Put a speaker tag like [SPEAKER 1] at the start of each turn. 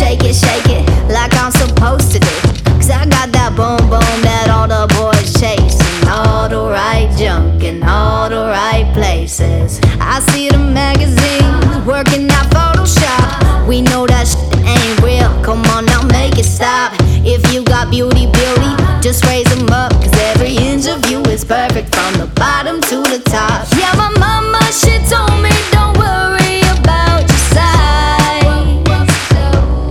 [SPEAKER 1] shake it like I'm supposed to do. Cause I got that boom boom that all the boys chasing. All the right junk in all the right places. I see the magazines working out Photoshop. We know that shit ain't real. Come on now, make it stop. If you got beauty, just raise them up. Cause every inch of you is perfect from the bottom to the top. Yeah, my mama, she told me don't